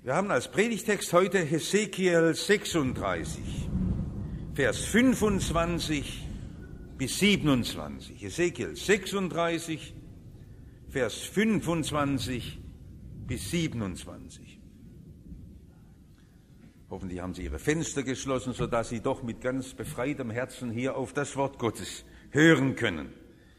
Wir haben als Predigtext heute Hesekiel 36, Vers 25 bis 27. Hesekiel 36, Vers 25 bis 27. Hoffentlich haben Sie Ihre Fenster geschlossen, sodass Sie doch mit ganz befreitem Herzen hier auf das Wort Gottes hören können.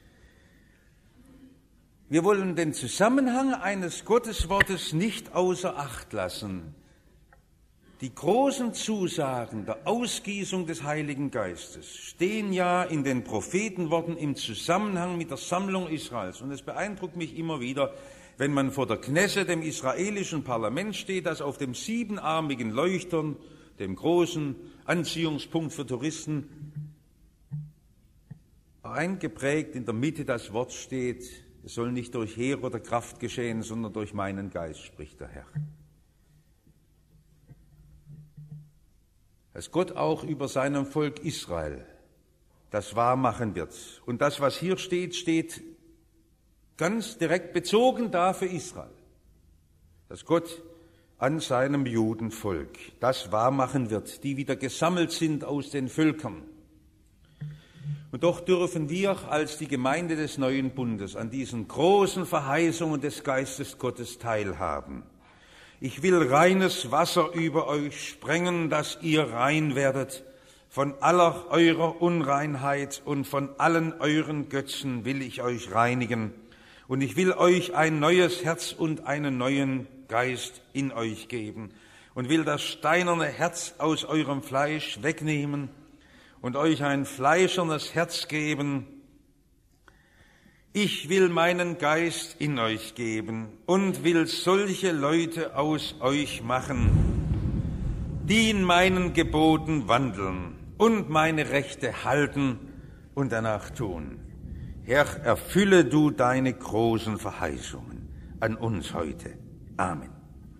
Wir wollen den Zusammenhang eines Gotteswortes nicht außer Acht lassen. Die großen Zusagen der Ausgießung des Heiligen Geistes stehen ja in den Prophetenworten im Zusammenhang mit der Sammlung Israels. Und es beeindruckt mich immer wieder, wenn man vor der Knesset, dem israelischen Parlament steht, das auf dem siebenarmigen Leuchtturm, dem großen Anziehungspunkt für Touristen, eingeprägt in der Mitte das Wort steht: Es soll nicht durch Heer oder Kraft geschehen, sondern durch meinen Geist, spricht der Herr. Dass Gott auch über seinem Volk Israel das wahr machen wird. Und das, was hier steht, steht ganz direkt bezogen da für Israel. Dass Gott an seinem Judenvolk das wahr machen wird, die wieder gesammelt sind aus den Völkern. Und doch dürfen wir als die Gemeinde des neuen Bundes an diesen großen Verheißungen des Geistes Gottes teilhaben. Ich will reines Wasser über euch sprengen, dass ihr rein werdet. Von aller eurer Unreinheit und von allen euren Götzen will ich euch reinigen. Und ich will euch ein neues Herz und einen neuen Geist in euch geben. Und will das steinerne Herz aus eurem Fleisch wegnehmen und euch ein fleischernes Herz geben. Ich will meinen Geist in euch geben und will solche Leute aus euch machen, die in meinen Geboten wandeln und meine Rechte halten und danach tun. Herr, erfülle du deine großen Verheißungen an uns heute. Amen.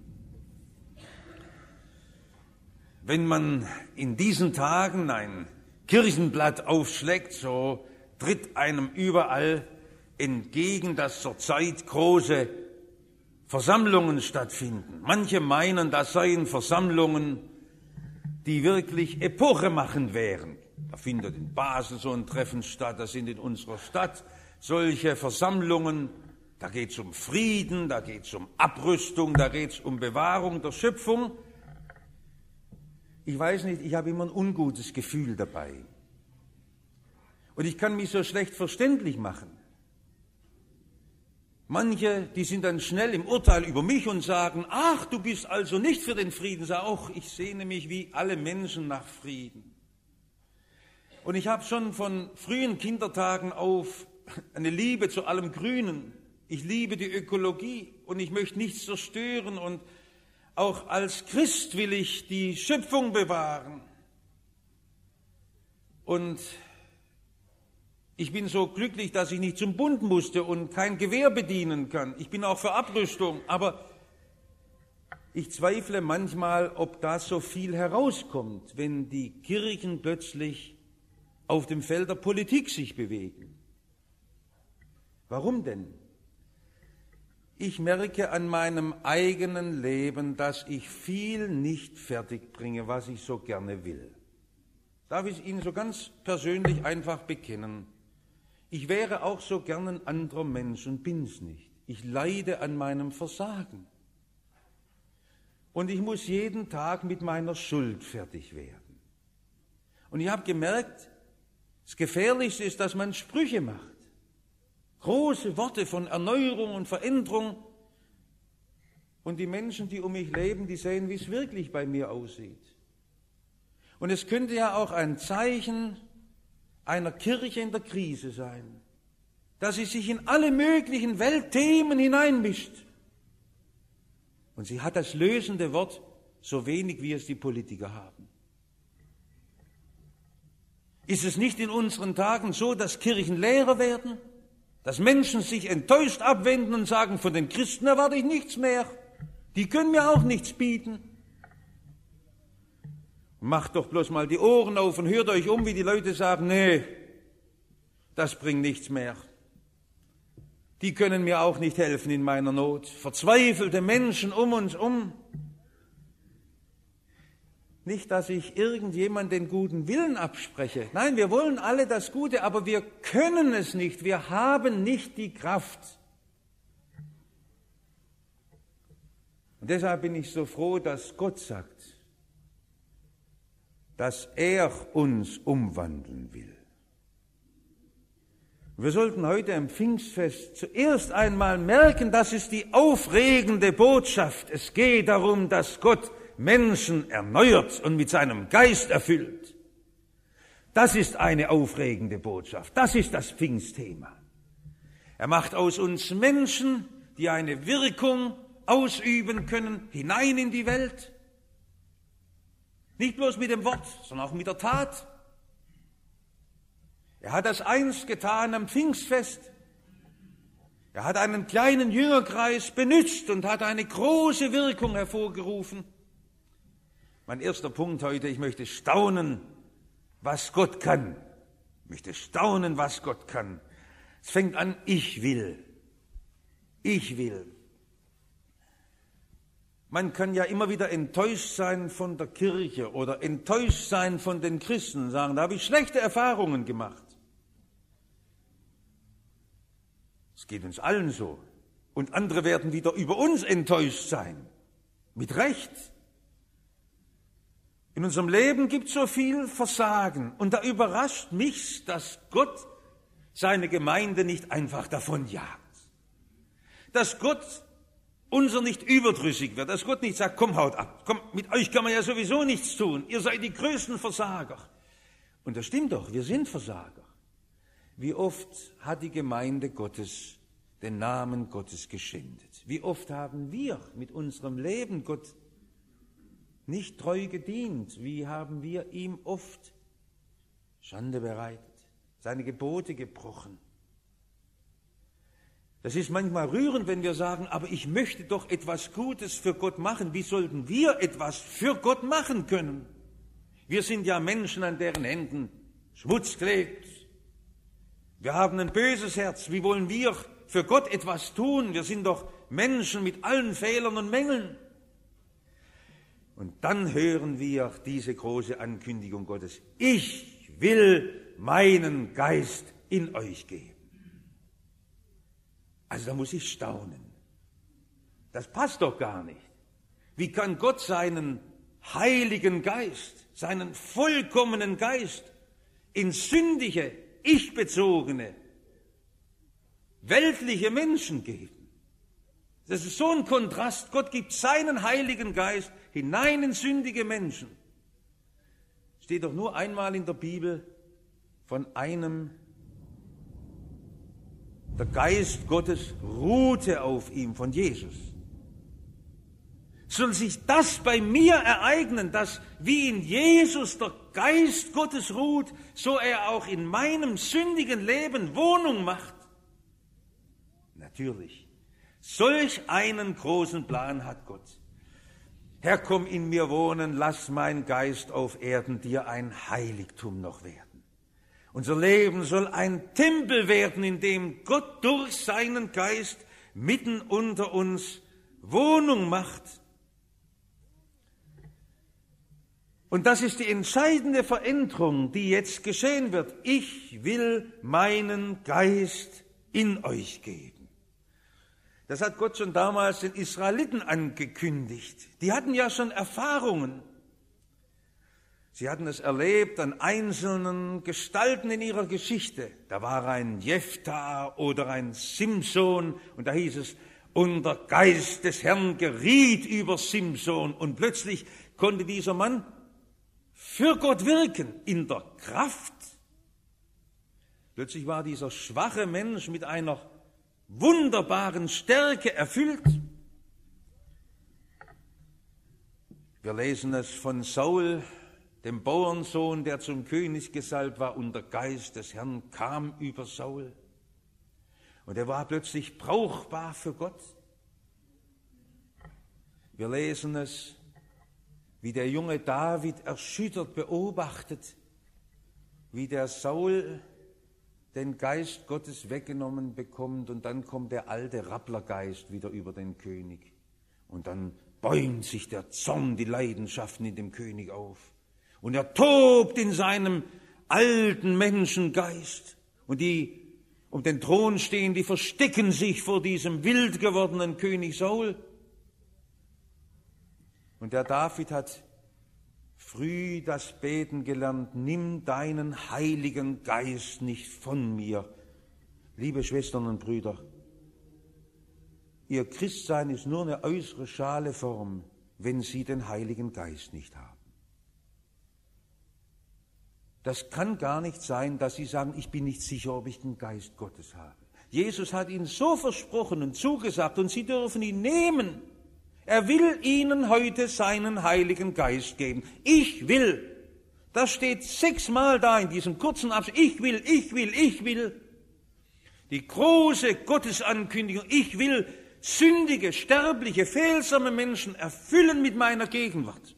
Wenn man in diesen Tagen ein Kirchenblatt aufschlägt, so tritt einem überall entgegen, dass zurzeit große Versammlungen stattfinden. Manche meinen, das seien Versammlungen, die wirklich epochemachend wären. Da findet in Basel so ein Treffen statt, das sind in unserer Stadt solche Versammlungen. Da geht es um Frieden, da geht es um Abrüstung, da geht es um Bewahrung der Schöpfung. Ich weiß nicht, ich habe immer ein ungutes Gefühl dabei. Und ich kann mich so schlecht verständlich machen. Manche, die sind dann schnell im Urteil über mich und sagen: Ach, du bist also nicht für den Frieden. Sag auch, ich sehne mich wie alle Menschen nach Frieden. Und ich habe schon von frühen Kindertagen auf eine Liebe zu allem Grünen. Ich liebe die Ökologie und ich möchte nichts zerstören, und auch als Christ will ich die Schöpfung bewahren. Und ich bin so glücklich, dass ich nicht zum Bund musste und kein Gewehr bedienen kann. Ich bin auch für Abrüstung, aber ich zweifle manchmal, ob da so viel herauskommt, wenn die Kirchen plötzlich auf dem Feld der Politik sich bewegen. Warum denn? Ich merke an meinem eigenen Leben, dass ich viel nicht fertig bringe, was ich so gerne will. Darf ich Ihnen so ganz persönlich einfach bekennen? Ich wäre auch so gern ein anderer Mensch und bin's nicht. Ich leide an meinem Versagen. Und ich muss jeden Tag mit meiner Schuld fertig werden. Und ich habe gemerkt, das Gefährlichste ist, dass man Sprüche macht. Große Worte von Erneuerung und Veränderung. Und die Menschen, die um mich leben, die sehen, wie es wirklich bei mir aussieht. Und es könnte ja auch ein Zeichen einer Kirche in der Krise sein, dass sie sich in alle möglichen Weltthemen hineinmischt. Und sie hat das lösende Wort so wenig, wie es die Politiker haben. Ist es nicht in unseren Tagen so, dass Kirchen leerer werden? Dass Menschen sich enttäuscht abwenden und sagen: Von den Christen erwarte ich nichts mehr. Die können mir auch nichts bieten. Macht doch bloß mal die Ohren auf und hört euch um, wie die Leute sagen: Nee, das bringt nichts mehr. Die können mir auch nicht helfen in meiner Not. Verzweifelte Menschen um uns um. Nicht, dass ich irgendjemand den guten Willen abspreche. Nein, wir wollen alle das Gute, aber wir können es nicht. Wir haben nicht die Kraft. Und deshalb bin ich so froh, dass Gott sagt, dass er uns umwandeln will. Wir sollten heute am Pfingstfest zuerst einmal merken, das ist die aufregende Botschaft. Es geht darum, dass Gott Menschen erneuert und mit seinem Geist erfüllt. Das ist eine aufregende Botschaft. Das ist das Pfingstthema. Er macht aus uns Menschen, die eine Wirkung ausüben können, hinein in die Welt. Nicht bloß mit dem Wort, sondern auch mit der Tat. Er hat das einst getan am Pfingstfest. Er hat einen kleinen Jüngerkreis benützt und hat eine große Wirkung hervorgerufen. Mein erster Punkt heute, ich möchte staunen, was Gott kann. Ich möchte staunen, was Gott kann. Es fängt an, ich will. Ich will. Man kann ja immer wieder enttäuscht sein von der Kirche oder enttäuscht sein von den Christen, sagen, da habe ich schlechte Erfahrungen gemacht. Es geht uns allen so. Und andere werden wieder über uns enttäuscht sein. Mit Recht. In unserem Leben gibt es so viel Versagen. Und da überrascht mich, dass Gott seine Gemeinde nicht einfach davonjagt. Dass Gott unser nicht überdrüssig wird. Dass Gott nicht sagt, komm, haut ab. Komm, mit euch kann man ja sowieso nichts tun. Ihr seid die größten Versager. Und das stimmt doch, wir sind Versager. Wie oft hat die Gemeinde Gottes den Namen Gottes geschändet? Wie oft haben wir mit unserem Leben Gott nicht treu gedient? Wie haben wir ihm oft Schande bereitet, seine Gebote gebrochen? Das ist manchmal rührend, wenn wir sagen, aber ich möchte doch etwas Gutes für Gott machen. Wie sollten wir etwas für Gott machen können? Wir sind ja Menschen, an deren Händen Schmutz klebt. Wir haben ein böses Herz. Wie wollen wir für Gott etwas tun? Wir sind doch Menschen mit allen Fehlern und Mängeln. Und dann hören wir diese große Ankündigung Gottes. Ich will meinen Geist in euch geben. Also da muss ich staunen. Das passt doch gar nicht. Wie kann Gott seinen heiligen Geist, seinen vollkommenen Geist in sündige, ich-bezogene, weltliche Menschen geben? Das ist so ein Kontrast. Gott gibt seinen heiligen Geist hinein in sündige Menschen. Steht doch nur einmal in der Bibel von einem, der Geist Gottes ruhte auf ihm, von Jesus. Soll sich das bei mir ereignen, dass wie in Jesus der Geist Gottes ruht, so er auch in meinem sündigen Leben Wohnung macht? Natürlich. Solch einen großen Plan hat Gott. Herr, komm in mir wohnen, lass mein Geist auf Erden dir ein Heiligtum noch werden. Unser Leben soll ein Tempel werden, in dem Gott durch seinen Geist mitten unter uns Wohnung macht. Und das ist die entscheidende Veränderung, die jetzt geschehen wird. Ich will meinen Geist in euch geben. Das hat Gott schon damals den Israeliten angekündigt. Die hatten ja schon Erfahrungen. Sie hatten es erlebt an einzelnen Gestalten in ihrer Geschichte. Da war ein Jephthah oder ein Simson und da hieß es, und der Geist des Herrn geriet über Simson und plötzlich konnte dieser Mann für Gott wirken in der Kraft. Plötzlich war dieser schwache Mensch mit einer wunderbaren Stärke erfüllt. Wir lesen es von Saul, dem Bauernsohn, der zum König gesalbt war, und der Geist des Herrn kam über Saul. Und er war plötzlich brauchbar für Gott. Wir lesen es, wie der junge David erschüttert beobachtet, wie der Saul den Geist Gottes weggenommen bekommt und dann kommt der alte Rapplergeist wieder über den König. Und dann bäumt sich der Zorn, die Leidenschaften in dem König auf. Und er tobt in seinem alten Menschengeist. Und die um den Thron stehen, die verstecken sich vor diesem wild gewordenen König Saul. Und der David hat früh das Beten gelernt: Nimm deinen Heiligen Geist nicht von mir. Liebe Schwestern und Brüder, Ihr Christsein ist nur eine äußere schale Form, wenn Sie den Heiligen Geist nicht haben. Das kann gar nicht sein, dass Sie sagen, ich bin nicht sicher, ob ich den Geist Gottes habe. Jesus hat Ihnen so versprochen und zugesagt, und Sie dürfen ihn nehmen. Er will Ihnen heute seinen Heiligen Geist geben. Ich will. Das steht 6-mal da in diesem kurzen Abschnitt. Ich will, ich will, ich will. Die große Gottesankündigung: Ich will sündige, sterbliche, fehlsame Menschen erfüllen mit meiner Gegenwart.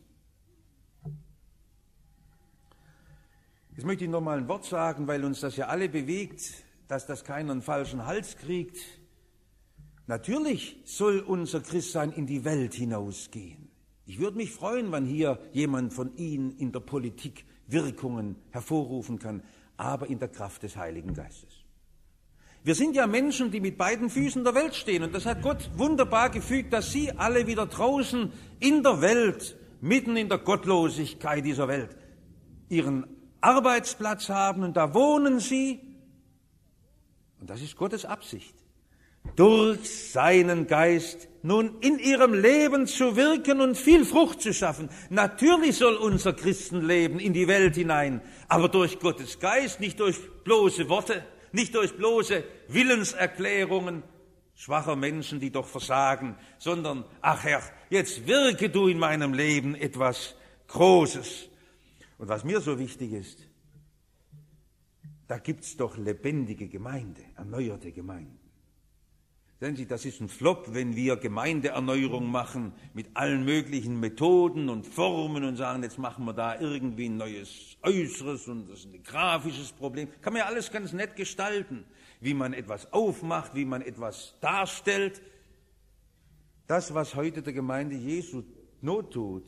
Jetzt möchte ich noch mal ein Wort sagen, weil uns das ja alle bewegt, dass das keinen falschen Hals kriegt. Natürlich soll unser Christsein in die Welt hinausgehen. Ich würde mich freuen, wenn hier jemand von Ihnen in der Politik Wirkungen hervorrufen kann, aber in der Kraft des Heiligen Geistes. Wir sind ja Menschen, die mit beiden Füßen der Welt stehen, und das hat Gott wunderbar gefügt, dass Sie alle wieder draußen in der Welt, mitten in der Gottlosigkeit dieser Welt, Ihren Arbeitsplatz haben, und da wohnen Sie. Und das ist Gottes Absicht, durch seinen Geist nun in Ihrem Leben zu wirken und viel Frucht zu schaffen. Natürlich soll unser Christenleben in die Welt hinein, aber durch Gottes Geist, nicht durch bloße Worte, nicht durch bloße Willenserklärungen schwacher Menschen, die doch versagen, sondern, ach Herr, jetzt wirke du in meinem Leben etwas Großes. Und was mir so wichtig ist, da gibt's doch lebendige Gemeinde, erneuerte Gemeinden. Sehen Sie, das ist ein Flop, wenn wir Gemeindeerneuerung machen mit allen möglichen Methoden und Formen und sagen, jetzt machen wir da irgendwie ein neues Äußeres und das ist ein grafisches Problem. Kann man ja alles ganz nett gestalten, wie man etwas aufmacht, wie man etwas darstellt. Das, was heute der Gemeinde Jesu Not tut,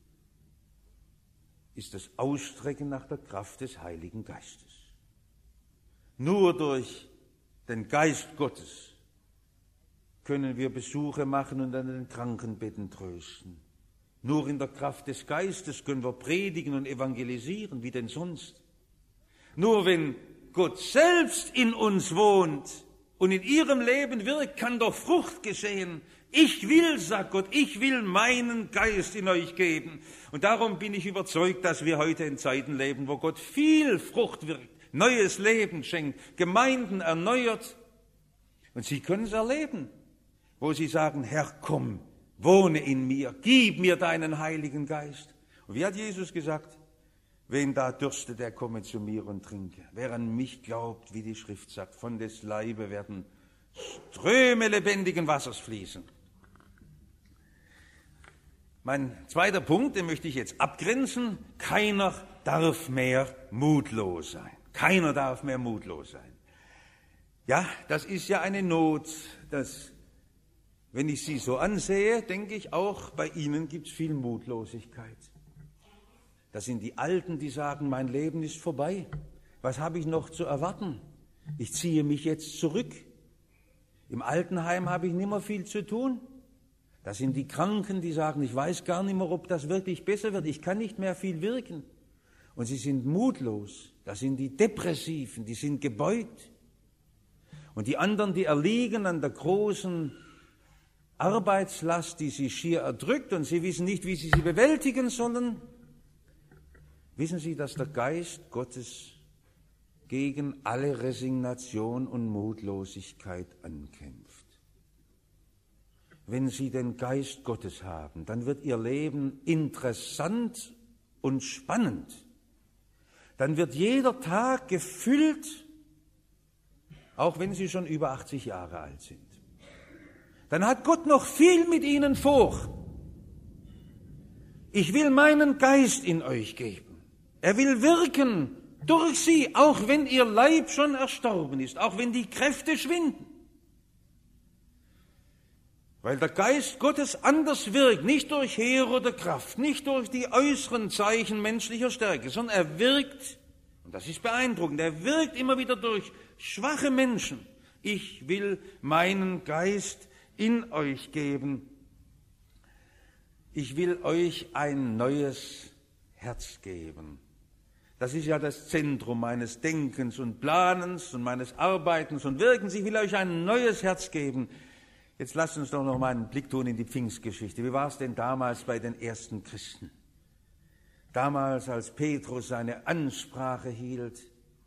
ist das Ausstrecken nach der Kraft des Heiligen Geistes. Nur durch den Geist Gottes können wir Besuche machen und an den Krankenbetten trösten. Nur in der Kraft des Geistes können wir predigen und evangelisieren, wie denn sonst. Nur wenn Gott selbst in uns wohnt und in Ihrem Leben wirkt, kann doch Frucht geschehen. Ich will, sagt Gott, ich will meinen Geist in euch geben. Und darum bin ich überzeugt, dass wir heute in Zeiten leben, wo Gott viel Frucht wirkt, neues Leben schenkt, Gemeinden erneuert. Und Sie können es erleben, wo Sie sagen, Herr, komm, wohne in mir, gib mir deinen Heiligen Geist. Und wie hat Jesus gesagt? Wen da dürstet, der komme zu mir und trinke. Wer an mich glaubt, wie die Schrift sagt, von des Leibe werden Ströme lebendigen Wassers fließen. Mein zweiter Punkt, den möchte ich jetzt abgrenzen. Keiner darf mehr mutlos sein. Keiner darf mehr mutlos sein. Ja, das ist ja eine Not, wenn ich Sie so ansehe, denke ich auch, bei Ihnen gibt es viel Mutlosigkeit. Das sind die Alten, die sagen, mein Leben ist vorbei. Was habe ich noch zu erwarten? Ich ziehe mich jetzt zurück. Im Altenheim habe ich nicht mehr viel zu tun. Das sind die Kranken, die sagen, ich weiß gar nicht mehr, ob das wirklich besser wird. Ich kann nicht mehr viel wirken. Und sie sind mutlos. Das sind die Depressiven, die sind gebeugt. Und die anderen, die erliegen an der großen Arbeitslast, die sie schier erdrückt, und sie wissen nicht, wie sie bewältigen sollen. Wissen Sie, dass der Geist Gottes gegen alle Resignation und Mutlosigkeit ankämpft? Wenn Sie den Geist Gottes haben, dann wird Ihr Leben interessant und spannend. Dann wird jeder Tag gefüllt, auch wenn Sie schon über 80 Jahre alt sind. Dann hat Gott noch viel mit Ihnen vor. Ich will meinen Geist in euch geben. Er will wirken durch Sie, auch wenn Ihr Leib schon erstorben ist, auch wenn die Kräfte schwinden. Weil der Geist Gottes anders wirkt, nicht durch Heer oder Kraft, nicht durch die äußeren Zeichen menschlicher Stärke, sondern er wirkt, und das ist beeindruckend, er wirkt immer wieder durch schwache Menschen. Ich will meinen Geist in euch geben. Ich will euch ein neues Herz geben. Das ist ja das Zentrum meines Denkens und Planens und meines Arbeitens und Wirkens. Ich will euch ein neues Herz geben. Jetzt lasst uns doch noch mal einen Blick tun in die Pfingstgeschichte. Wie war es denn damals bei den ersten Christen? Damals, als Petrus seine Ansprache hielt,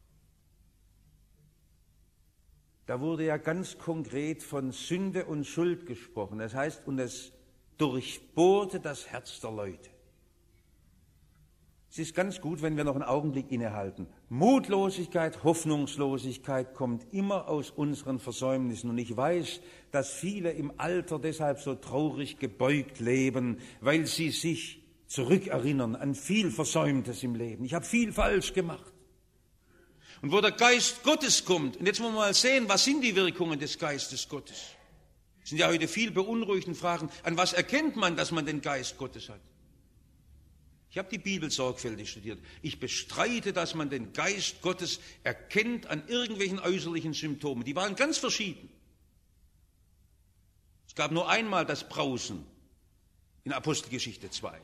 da wurde ja ganz konkret von Sünde und Schuld gesprochen. Das heißt, und es durchbohrte das Herz der Leute. Es ist ganz gut, wenn wir noch einen Augenblick innehalten. Mutlosigkeit, Hoffnungslosigkeit kommt immer aus unseren Versäumnissen. Und ich weiß, dass viele im Alter deshalb so traurig gebeugt leben, weil sie sich zurückerinnern an viel Versäumtes im Leben. Ich habe viel falsch gemacht. Und wo der Geist Gottes kommt, und jetzt wollen wir mal sehen, was sind die Wirkungen des Geistes Gottes? Es sind ja heute viel beunruhigende Fragen. An was erkennt man, dass man den Geist Gottes hat? Ich habe die Bibel sorgfältig studiert. Ich bestreite, dass man den Geist Gottes erkennt an irgendwelchen äußerlichen Symptomen. Die waren ganz verschieden. Es gab nur einmal das Brausen in Apostelgeschichte 2.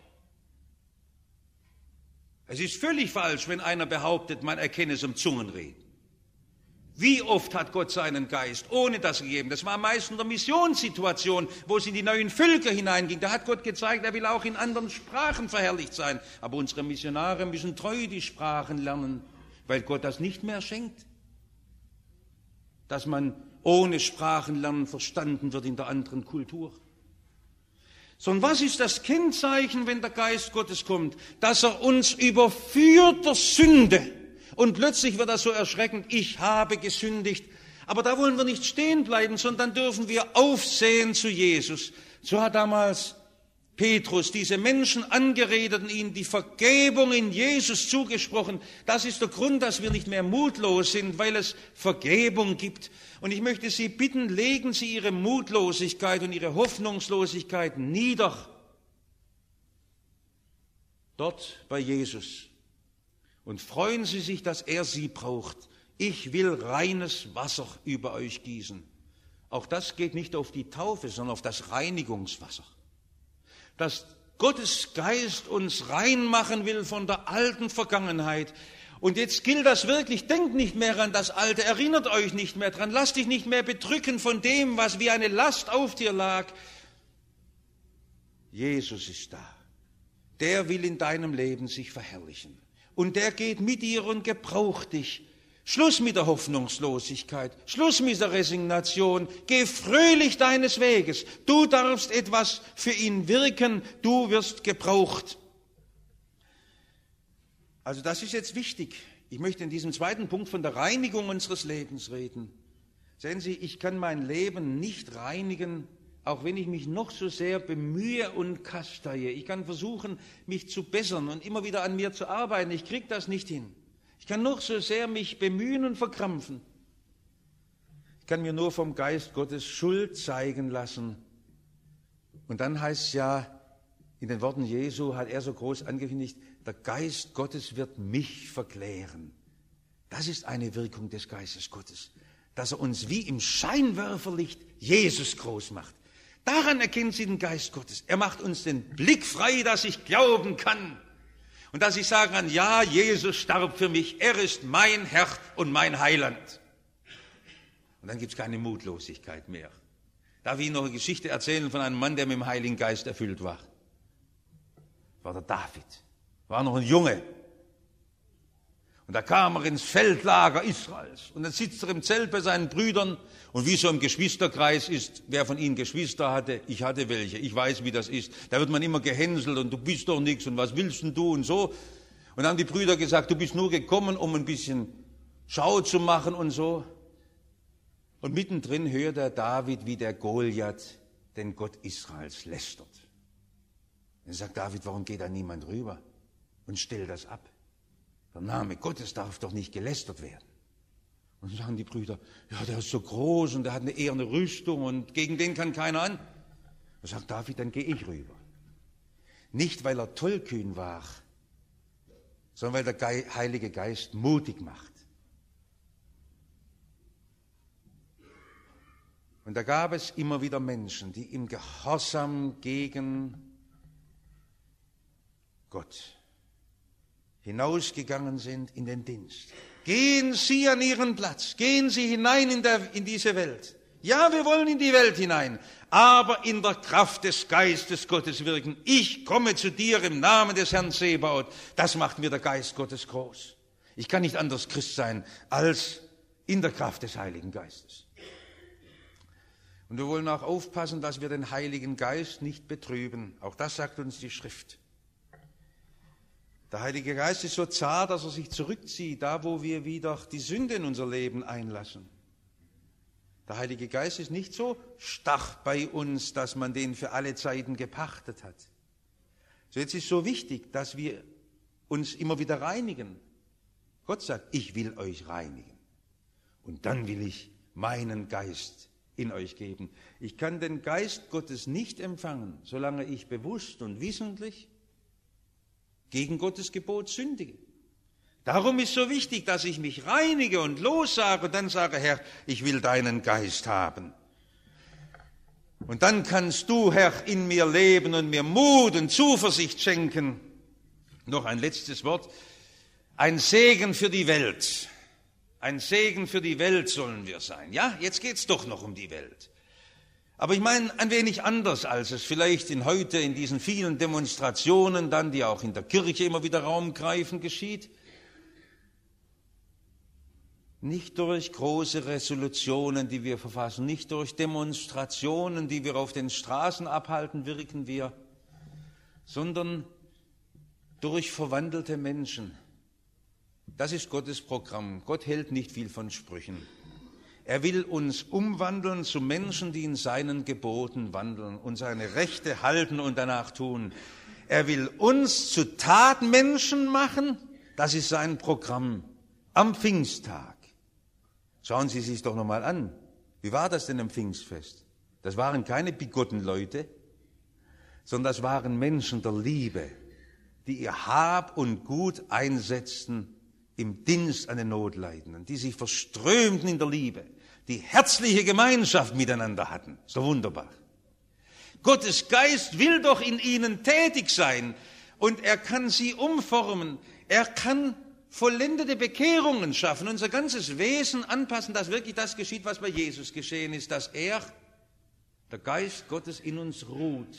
Es ist völlig falsch, wenn einer behauptet, man erkenne es im Zungenreden. Wie oft hat Gott seinen Geist ohne das gegeben? Das war meist in der Missionssituation, wo es in die neuen Völker hineinging. Da hat Gott gezeigt, er will auch in anderen Sprachen verherrlicht sein. Aber unsere Missionare müssen treu die Sprachen lernen, weil Gott das nicht mehr schenkt. Dass man ohne Sprachenlernen verstanden wird in der anderen Kultur. Sondern was ist das Kennzeichen, wenn der Geist Gottes kommt? Dass er uns überführt der Sünde. Und plötzlich wird das so erschreckend, ich habe gesündigt. Aber da wollen wir nicht stehen bleiben, sondern dürfen wir aufsehen zu Jesus. So hat damals Petrus diese Menschen angeredet und ihnen die Vergebung in Jesus zugesprochen. Das ist der Grund, dass wir nicht mehr mutlos sind, weil es Vergebung gibt. Und ich möchte Sie bitten, legen Sie Ihre Mutlosigkeit und Ihre Hoffnungslosigkeit nieder. Dort bei Jesus. Und freuen Sie sich, dass er Sie braucht. Ich will reines Wasser über euch gießen. Auch das geht nicht auf die Taufe, sondern auf das Reinigungswasser. Dass Gottes Geist uns reinmachen will von der alten Vergangenheit. Und jetzt gilt das wirklich, denkt nicht mehr an das Alte, erinnert euch nicht mehr dran, lasst dich nicht mehr bedrücken von dem, was wie eine Last auf dir lag. Jesus ist da. Der will in deinem Leben sich verherrlichen. Und der geht mit dir und gebraucht dich. Schluss mit der Hoffnungslosigkeit, Schluss mit der Resignation. Geh fröhlich deines Weges. Du darfst etwas für ihn wirken, du wirst gebraucht. Also das ist jetzt wichtig. Ich möchte in diesem zweiten Punkt von der Reinigung unseres Lebens reden. Sehen Sie, ich kann mein Leben nicht reinigen, auch wenn ich mich noch so sehr bemühe und kasteie. Ich kann versuchen, mich zu bessern und immer wieder an mir zu arbeiten. Ich kriege das nicht hin. Ich kann noch so sehr mich bemühen und verkrampfen. Ich kann mir nur vom Geist Gottes Schuld zeigen lassen. Und dann heißt es ja, in den Worten Jesu hat er so groß angekündigt, der Geist Gottes wird mich verklären. Das ist eine Wirkung des Geistes Gottes, dass er uns wie im Scheinwerferlicht Jesus groß macht. Daran erkennen Sie den Geist Gottes. Er macht uns den Blick frei, dass ich glauben kann. Und dass ich sagen kann, ja, Jesus starb für mich. Er ist mein Herr und mein Heiland. Und dann gibt es keine Mutlosigkeit mehr. Darf ich Ihnen noch eine Geschichte erzählen von einem Mann, der mit dem Heiligen Geist erfüllt war? Das war der David. War noch ein Junge. Und da kam er ins Feldlager Israels. Und dann sitzt er im Zelt bei seinen Brüdern. Und wie so im Geschwisterkreis ist, wer von ihnen Geschwister hatte, ich hatte welche, ich weiß, wie das ist. Da wird man immer gehänselt und du bist doch nichts und was willst denn du und so. Und dann haben die Brüder gesagt, du bist nur gekommen, um ein bisschen Schau zu machen und so. Und mittendrin hört der David, wie der Goliath den Gott Israels lästert. Dann sagt David, warum geht da niemand rüber und stellt das ab? Der Name Gottes darf doch nicht gelästert werden. Und dann sagen die Brüder, ja, der ist so groß und der hat eine eherne Rüstung und gegen den kann keiner an. Da sagt David, dann gehe ich rüber. Nicht, weil er tollkühn war, sondern weil der Heilige Geist mutig macht. Und da gab es immer wieder Menschen, die im Gehorsam gegen Gott hinausgegangen sind in den Dienst. Gehen Sie an Ihren Platz, gehen Sie hinein in diese Welt. Ja, wir wollen in die Welt hinein, aber in der Kraft des Geistes Gottes wirken. Ich komme zu dir im Namen des Herrn Zebaoth. Das macht mir der Geist Gottes groß. Ich kann nicht anders Christ sein als in der Kraft des Heiligen Geistes. Und wir wollen auch aufpassen, dass wir den Heiligen Geist nicht betrüben. Auch das sagt uns die Schrift. Der Heilige Geist ist so zart, dass er sich zurückzieht, da wo wir wieder die Sünde in unser Leben einlassen. Der Heilige Geist ist nicht so starr bei uns, dass man den für alle Zeiten gepachtet hat. So, jetzt ist so wichtig, dass wir uns immer wieder reinigen. Gott sagt, ich will euch reinigen. Und dann will ich meinen Geist in euch geben. Ich kann den Geist Gottes nicht empfangen, solange ich bewusst und wissentlich gegen Gottes Gebot sündige. Darum ist so wichtig, dass ich mich reinige und lossage und dann sage, Herr, ich will deinen Geist haben. Und dann kannst du, Herr, in mir leben und mir Mut und Zuversicht schenken. Noch ein letztes Wort. Ein Segen für die Welt. Ein Segen für die Welt sollen wir sein. Ja, jetzt geht's doch noch um die Welt. Aber ich meine ein wenig anders, als es vielleicht heute in diesen vielen Demonstrationen, dann, die auch in der Kirche immer wieder Raum greifen, geschieht. Nicht durch große Resolutionen, die wir verfassen, nicht durch Demonstrationen, die wir auf den Straßen abhalten, wirken wir, sondern durch verwandelte Menschen. Das ist Gottes Programm. Gott hält nicht viel von Sprüchen. Er will uns umwandeln zu Menschen, die in seinen Geboten wandeln und seine Rechte halten und danach tun. Er will uns zu Tatmenschen machen. Das ist sein Programm. Am Pfingsttag. Schauen Sie sich doch nochmal an. Wie war das denn am Pfingstfest? Das waren keine bigotten Leute, sondern das waren Menschen der Liebe, die ihr Hab und Gut einsetzten im Dienst an den Notleidenden, die sich verströmten in der Liebe, die herzliche Gemeinschaft miteinander hatten. So wunderbar. Gottes Geist will doch in ihnen tätig sein und er kann sie umformen. Er kann vollendete Bekehrungen schaffen, unser ganzes Wesen anpassen, dass wirklich das geschieht, was bei Jesus geschehen ist, dass der Geist Gottes in uns ruht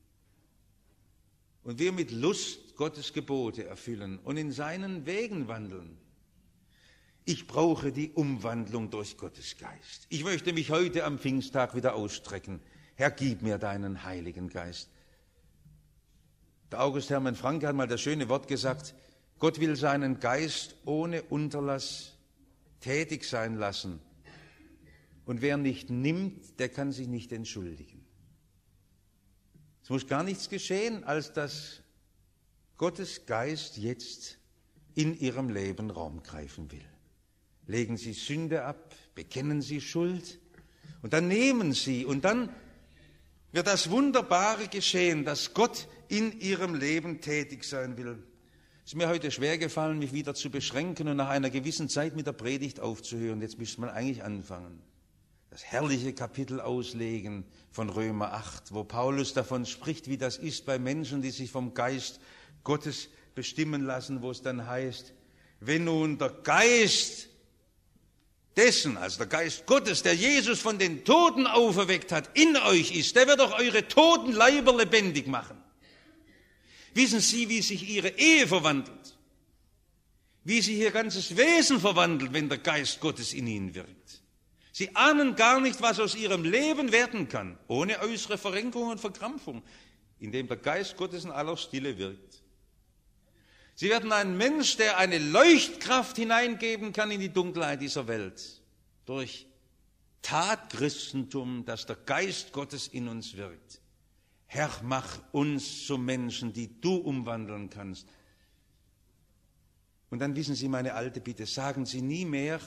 und wir mit Lust Gottes Gebote erfüllen und in seinen Wegen wandeln. Ich brauche die Umwandlung durch Gottes Geist. Ich möchte mich heute am Pfingsttag wieder ausstrecken. Herr, gib mir deinen Heiligen Geist. Der August Hermann Francke hat mal das schöne Wort gesagt, Gott will seinen Geist ohne Unterlass tätig sein lassen. Und wer nicht nimmt, der kann sich nicht entschuldigen. Es muss gar nichts geschehen, als dass Gottes Geist jetzt in ihrem Leben Raum greifen will. Legen Sie Sünde ab, bekennen Sie Schuld und dann nehmen Sie und dann wird das Wunderbare geschehen, dass Gott in Ihrem Leben tätig sein will. Es ist mir heute schwer gefallen, mich wieder zu beschränken und nach einer gewissen Zeit mit der Predigt aufzuhören. Jetzt müsste man eigentlich anfangen. Das herrliche Kapitel auslegen von Römer 8, wo Paulus davon spricht, wie das ist bei Menschen, die sich vom Geist Gottes bestimmen lassen, wo es dann heißt, wenn nun der Geist dessen, also der Geist Gottes, der Jesus von den Toten auferweckt hat, in euch ist, der wird auch eure toten Leiber lebendig machen. Wissen Sie, wie sich Ihre Ehe verwandelt? Wie sich Ihr ganzes Wesen verwandelt, wenn der Geist Gottes in Ihnen wirkt? Sie ahnen gar nicht, was aus Ihrem Leben werden kann, ohne äußere Verrenkung und Verkrampfung, indem der Geist Gottes in aller Stille wirkt. Sie werden ein Mensch, der eine Leuchtkraft hineingeben kann in die Dunkelheit dieser Welt, durch Tatchristentum, dass der Geist Gottes in uns wirkt. Herr, mach uns zu Menschen, die du umwandeln kannst. Und dann wissen Sie meine alte Bitte, sagen Sie nie mehr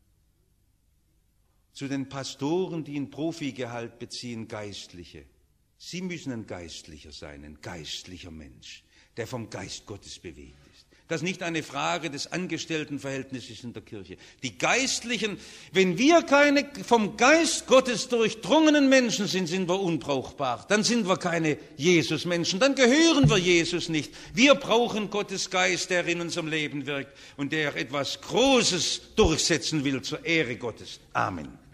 zu den Pastoren, die ein Profigehalt beziehen, Geistliche, Sie müssen ein Geistlicher sein, ein geistlicher Mensch, der vom Geist Gottes bewegt ist. Das ist nicht eine Frage des Angestelltenverhältnisses in der Kirche. Die Geistlichen, wenn wir keine vom Geist Gottes durchdrungenen Menschen sind, sind wir unbrauchbar. Dann sind wir keine Jesus-Menschen, dann gehören wir Jesus nicht. Wir brauchen Gottes Geist, der in unserem Leben wirkt und der etwas Großes durchsetzen will zur Ehre Gottes. Amen.